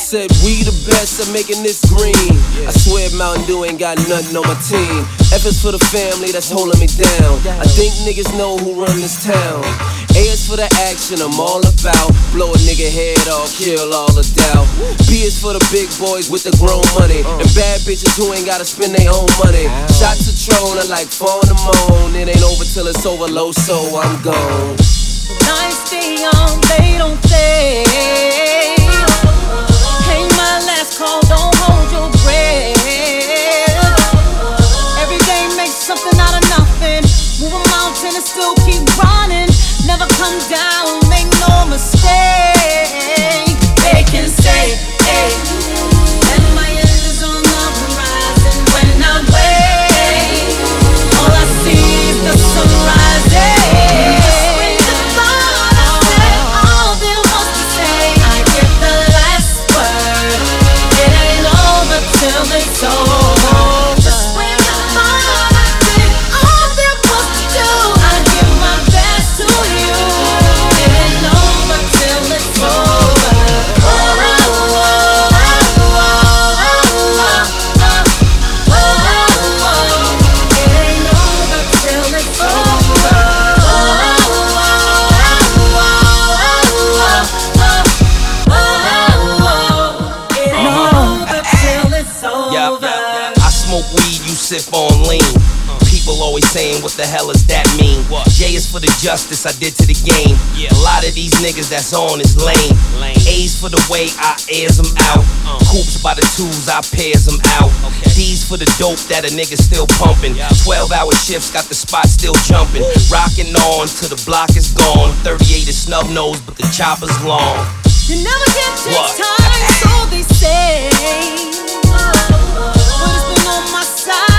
said we the best at making this green. I swear Mountain Dew ain't got nothing on my team. F is for the family that's holding me down. I think niggas know who run this town. A is for the action I'm all about. Blow a nigga head off, kill all the doubt. B is for the big boys with the grown money, and bad bitches who ain't gotta spend their own money. Shots of Tron are like 4 in the morning. It ain't over till it's over low, so I'm gone. Nights stay young, they don't fade. Ain't my last call, don't hold your breath. Every day make something out of nothing. Move a mountain and still keep running. Never come down, make no mistake. They can say, hey, and my end is on the horizon. When I wake, all I see is the sunrise. When the thought I said all there was to say, I get the last word. It ain't over till it's over. Just when I thought I did all there was to do, I give my best to you. It ain't over till it's over. Sip on lean. People always saying, what the hell does that mean? J is for the justice I did to the game. A lot of these niggas that's on is lame. A's for the way I airs them out. Coops by the twos, I pairs them out. D's for the dope that a nigga still pumping. 12-hour shifts got the spot still jumping. Rocking on till the block is gone. 38 is snub nose, but the chopper's long. You never get this time, so they say. But it's been on my side.